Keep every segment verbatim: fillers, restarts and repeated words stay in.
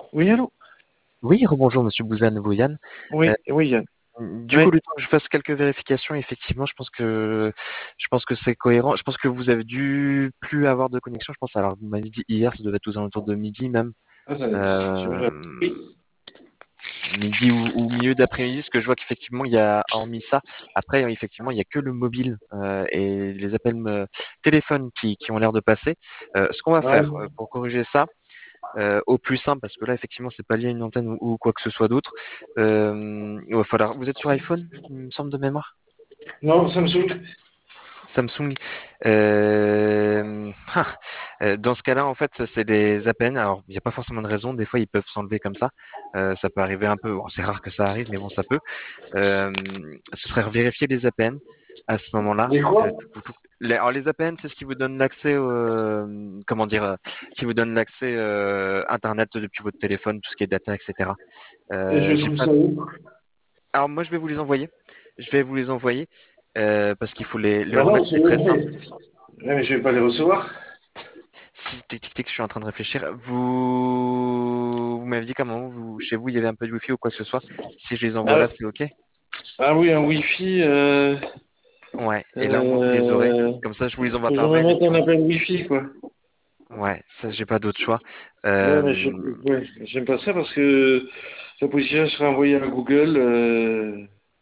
Oui, allô? Oui, rebonjour Monsieur Bouzane Bouyane. Euh, Oui, oui, Yann. du coup, Oui, le temps que je fasse quelques vérifications, effectivement, je pense que je pense que c'est cohérent. Je pense que vous avez dû plus avoir de connexion. Je pense alors vous m'avez dit hier, ça devait être aux alentours de midi même, attendez, je euh, vais- oui, midi ou, ou milieu d'après-midi, parce que je vois qu'effectivement il y a hormis ça. Après, effectivement, il y a que le mobile euh, et les appels me- téléphones qui, qui ont l'air de passer. Euh, ce qu'on va faire euh, ouais. pour corriger ça. Euh, au plus simple, parce que là, effectivement, c'est pas lié à une antenne ou, ou quoi que ce soit d'autre. Euh, il va falloir. Vous êtes sur iPhone, il me semble de mémoire. Non, Samsung. Samsung. Euh, ah, euh, dans ce cas-là, en fait, c'est des A P N. Alors, il n'y a pas forcément de raison. Des fois, ils peuvent s'enlever comme ça. Euh, ça peut arriver un peu. Bon, c'est rare que ça arrive, mais bon, ça peut. Euh, Ce serait vérifier les A P N à ce moment-là. Les Euh, quoi? tout- tout- tout- les, alors les A P N, c'est ce qui vous donne l'accès, euh, comment dire, euh, qui vous donne l'accès euh, Internet depuis votre téléphone, tout ce qui est data, et cetera. Et je Euh, j'ai trouve pas. ça où? Alors moi, je vais vous les envoyer. Je vais vous les envoyer euh, parce qu'il faut les, les Bah non, remettre. c'est C'est très simple. ouais, mais je vais pas les recevoir. Si tic tic tic, je suis en train de réfléchir. Vous, vous m'avez dit comment vous, chez vous, il y avait un peu de wifi ou quoi que ce soit. Si je les envoie Ah, là, c'est ok. ah oui, un Wi-Fi. Euh, Ouais. Et là, au moins, vous les aurez. euh, Comme ça, je vous les envoie faut que je par me mail et mette puis un on. appel Wi-Fi, quoi. Ouais, ça, j'ai pas d'autre choix. Ouais, mais je, Euh, ouais, j'aime pas ça parce que la position sera envoyée à Google. Euh,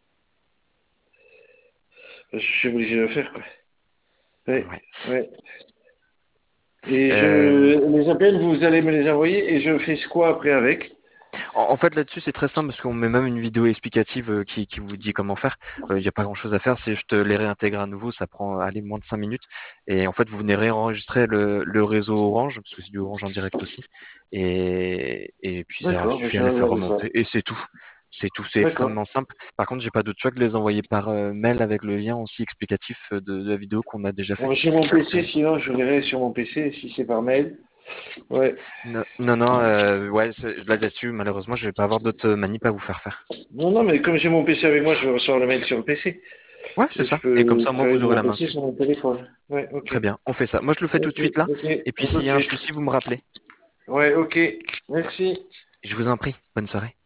je suis obligé de le faire, quoi. Ouais, ouais. ouais. Et Euh, je, les appels, vous allez me les envoyer et je fais quoi après avec? en, en fait, là-dessus, c'est très simple parce qu'on met même une vidéo explicative euh, qui, qui vous dit comment faire. Il n'y a pas grand-chose à faire. C'est juste les réintégrer à nouveau. Ça prend, allez, moins de cinq minutes. Et en fait, vous venez réenregistrer le, le réseau Orange parce que c'est du Orange en direct aussi. Et, et puis, ça D'accord, suffit je à vais les faire regarder ça. remonter. Et c'est tout. C'est tout. C'est D'accord. extrêmement simple. Par contre, j'ai pas d'autre choix que de les envoyer par euh, mail avec le lien aussi explicatif de, de la vidéo qu'on a déjà Bon, fait. bah, sur mon Euh, P C, sinon, je verrai sur mon P C si c'est par mail. Ouais. non, non, non, euh, ouais, c'est- là là-dessus, malheureusement, je vais pas avoir d'autres manip à vous faire faire. Non, non, mais comme j'ai mon P C avec moi, je vais recevoir le mail sur le P C. Ouais, c'est Et je ça. Et comme peux ça, moi, travailler vous de aurez mon la main P C dessus. sur mon téléphone. Ouais, ok. Très bien, on fait ça. Moi, je le fais tout de Ok, suite là. ok, Et puis, s'il y ok. a un souci, vous me rappelez. Ouais, ok. Merci. Je vous en prie. Bonne soirée.